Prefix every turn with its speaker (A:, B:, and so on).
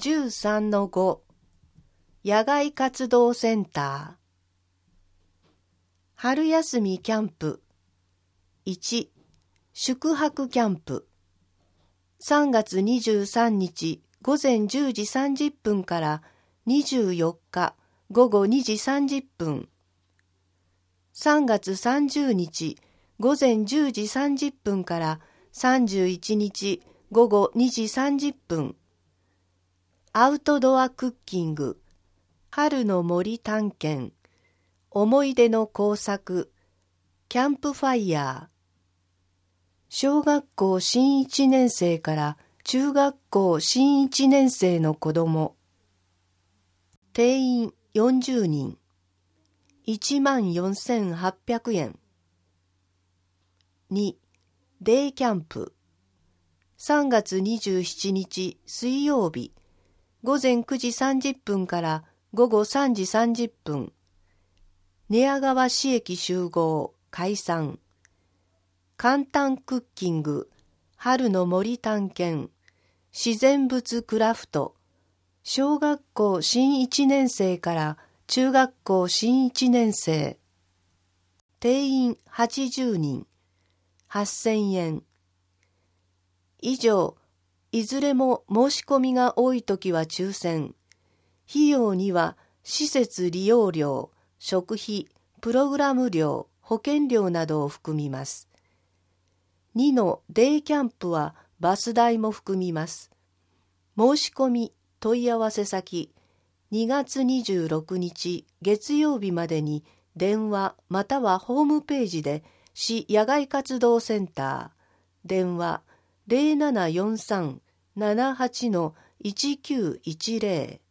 A: 13-5 野外活動センター春休みキャンプ1宿泊キャンプ3月23日午前10時30分から24日午後2時30分3月30日午前10時30分から31日午後2時30分アウトドアクッキング春の森探検思い出の工作キャンプファイヤー小学校新1年生から中学校新1年生の子ども定員40人14,800円2デイキャンプ3月27日水曜日午前9時30分から午後3時30分寝屋川市駅集合解散簡単クッキング春の森探検自然物クラフト小学校新1年生から中学校新1年生定員80人8,000円以上いずれも申し込みが多いときは抽選費用には施設利用料食費プログラム料保険料などを含みます2のデイキャンプはバス代も含みます申し込み問い合わせ先2月26日月曜日までに電話またはホームページで市野外活動センター電話 0743-78-1910